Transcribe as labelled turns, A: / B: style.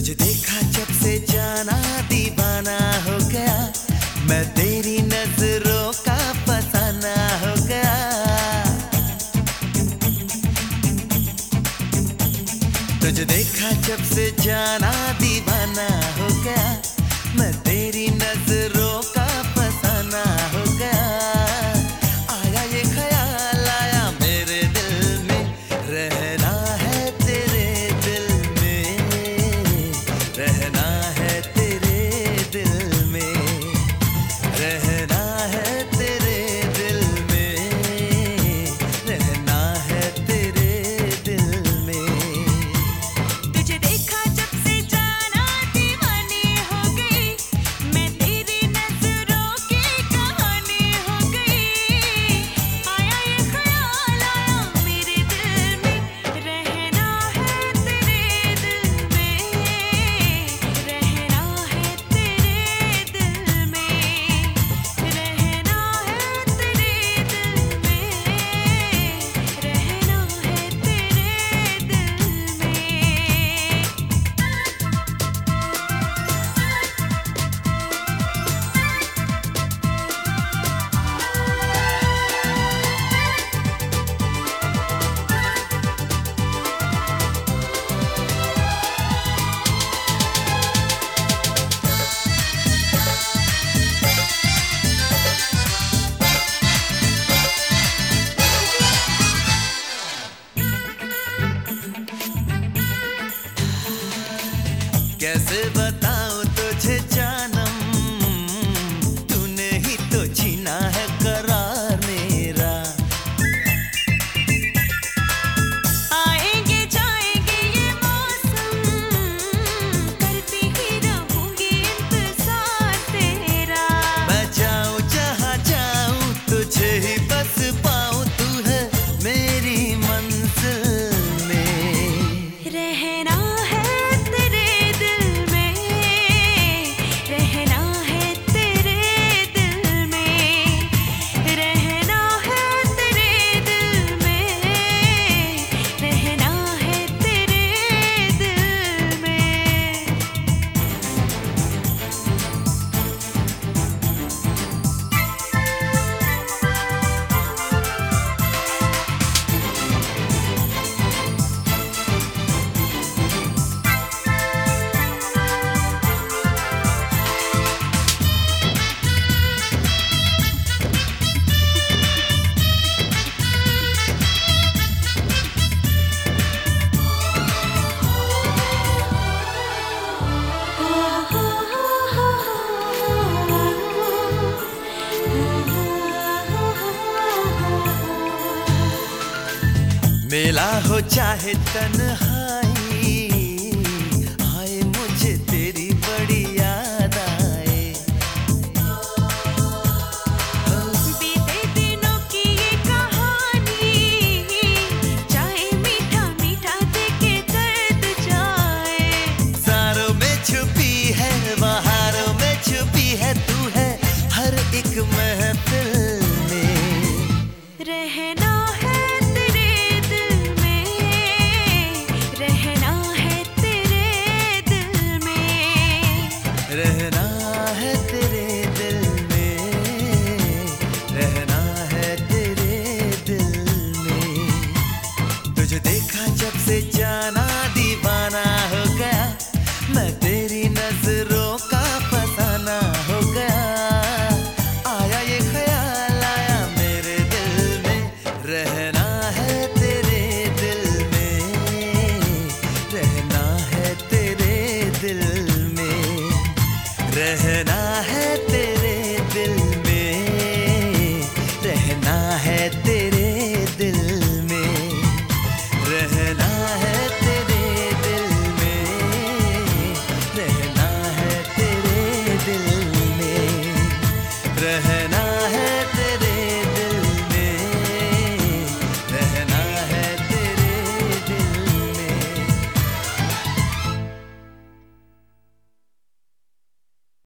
A: तुझे देखा जब से जाना दीवाना हो गया, मैं तेरी नजरों का फसाना हो गया। तुझे देखा जब से जाना दीवाना हो गया, मैं तेरी नजरों का फसाना हो गया। आया ये ख्याल आया मेरे दिल में, रहना है तेरे दिल में, रहना है तेरे दिल में, रहना है तेरे दिल में, रहना है तेरे दिल में।
B: तुझे देखा जब से जाना दीवानी हो गई, मैं तेरी नजरों की कहानी हो गई। आया ये ख्याल आया मेरे दिल में, रहना है तेरे दिल में, रहना है तेरे दिल में, रहना है तेरे दिल में, रहना
A: कैसे बताऊं तुझे जानम, तूने ही तो छीना है करार मेरा।
B: आएंगे जाएंगे ये मौसम, करती ही रहूंगी इंतजार तेरा।
A: मैं जाऊं जहां जाऊं तुझे ही बस पाऊं, तू है मेरी मंजिल में।
B: रहना है तेरे दिल में, रहना है तेरे दिल में, रहना है तेरे दिल में, रहना है तेरे दिल में।
A: मिला हो चाहे तन्हाई, आए मुझे तेरी बड़ी याद आए।
B: बीते दिनों की ये कहानी, चाहे मीठा मीठा देके दर्द जाए।
A: सारों में छुपी है बहारों में छुपी है, तू है हर एक महफिल में।
B: रहना है